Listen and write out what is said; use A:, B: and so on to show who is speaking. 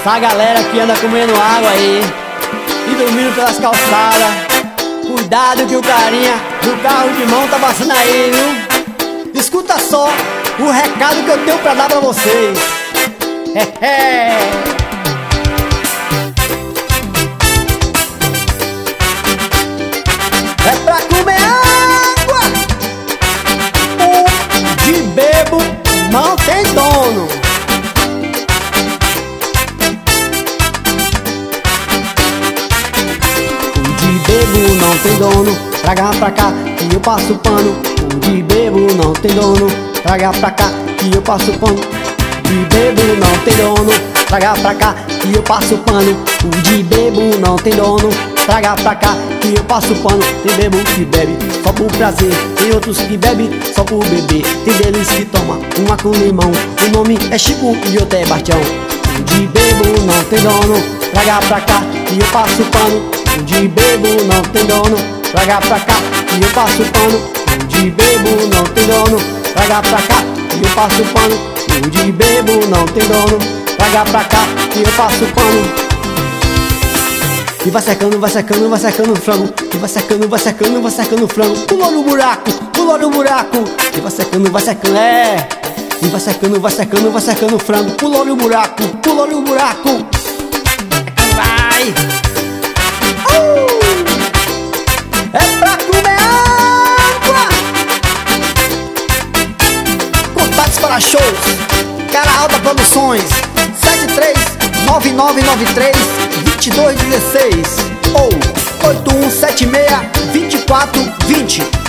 A: Essa galera que anda comendo água aí e dormindo pelas calçadas, cuidado que o carinha do carro de mão tá passando aí, viu? Escuta só o recado que eu tenho pra dar pra vocês. É pra comer água, o de bebo não tem dono. O de bebo não tem dono, traga pra cá que eu passo pano. O de bebo não tem dono, traga pra cá que eu passo pano. De bebo não tem dono, traga pra cá que eu passo pano. O de bebo não tem dono, traga pra cá que eu passo pano. Tem bebo que bebe só por prazer, tem outros que bebem só por beber. Tem deles que toma uma com limão, o nome é Chico e outro é Bastião. O de bebo não tem dono, traga pra cá que eu passo pano. O de bebo não tem dono, traga pra cá que eu passo pano. O de bebo não tem dono, traga pra cá que eu passo pano. O de bebo não tem dono, traga pra cá que eu passo pano. E vai secando, vai secando, vai secando o frango. E vai secando, vai secando, vai secando o frango. Pulou no buraco, pulou no buraco. E vai secando, é. E vai secando, vai secando, vai secando o frango. Pulou no buraco, pulou no buraco. Vai! É pra comer água. Contatos para shows, Cara Alta Produções, 73-9993-2216 ou 8176-2420.